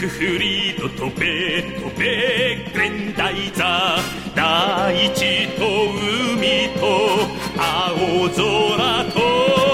クフリード飛べ飛べ現代座大地と海と青空と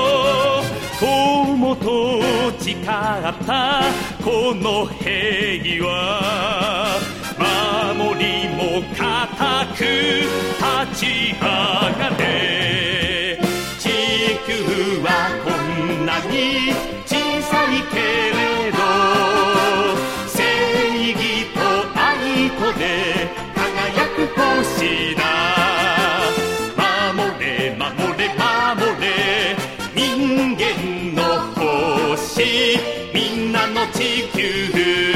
友と誓ったこの平和守りも固く立ち上がれ地球はこんなに小さいけれど正義と愛とで輝く星だ守れ守れ守れ人間の星みんなの地球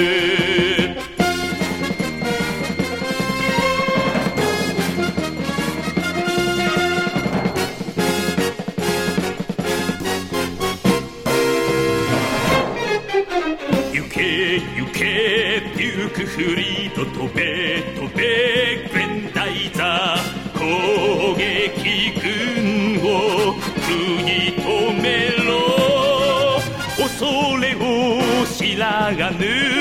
行けデュークフリード飛べ飛べ現代座攻撃軍を食い止めろ恐れを知らがぬ